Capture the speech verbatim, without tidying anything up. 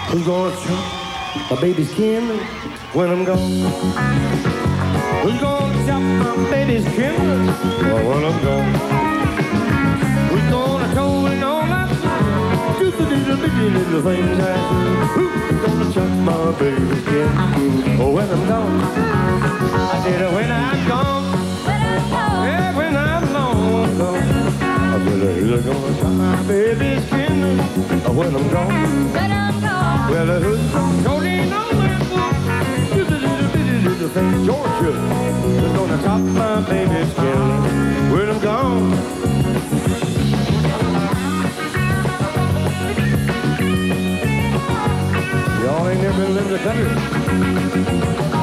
Who's gonna chop my baby's skin when I'm gone? Who's gonna chop my baby's skin when I'm gone? Who's gonna toll it on that just a little bitty little thing I do? Who's gonna chop my baby's skin when I'm gone? I said when I'm gone. Yeah, when I'm long gone. I said who's gonna chop my baby's skin when I'm gone? When I'm gone. Well, who's gonna toll it on that just a little bitty little thing Georgia? Who's gonna chop my baby's skin when I'm gone? Y'all ain't never been living the country.